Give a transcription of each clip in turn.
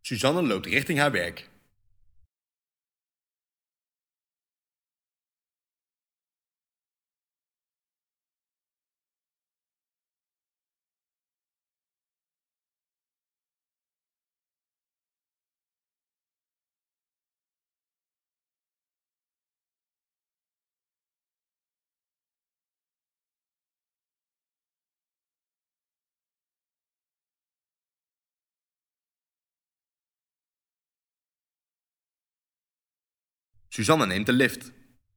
Suzanne loopt richting haar werk. Suzanne neemt de lift.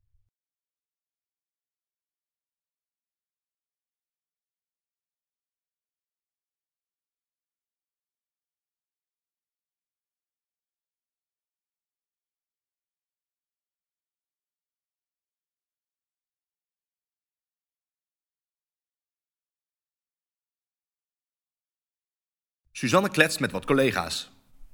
Suzanne kletst met wat collega's.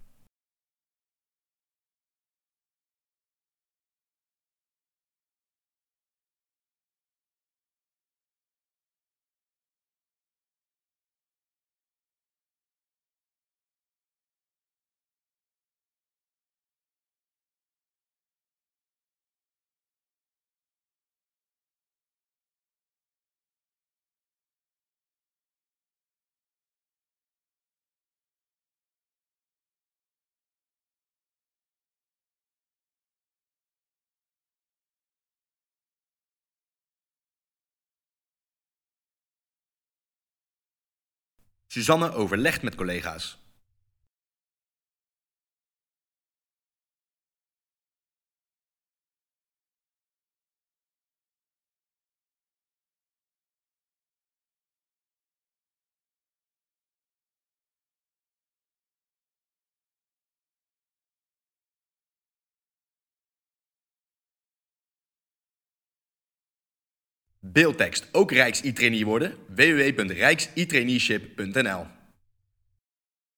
Suzanne overlegt met collega's. Beeldtekst ook Rijks-e-trainee worden? www.rijks-e-traineeship.nl